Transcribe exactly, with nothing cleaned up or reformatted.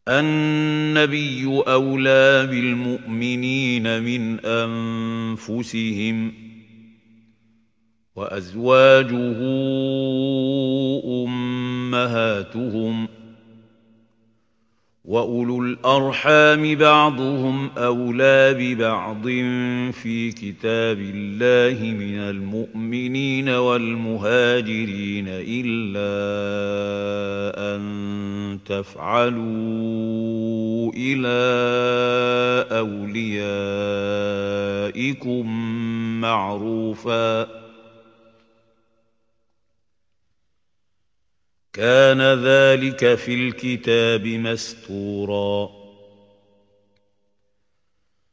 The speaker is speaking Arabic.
النبي أولى بالمؤمنين من أنفسهم وأزواجه أمهاتهم وأولو الأرحام بعضهم أولى ببعض في كتاب الله من المؤمنين والمهاجرين إلا أن تفعلوا إلى أوليائكم معروفا كان ذلك في الكتاب مسطورا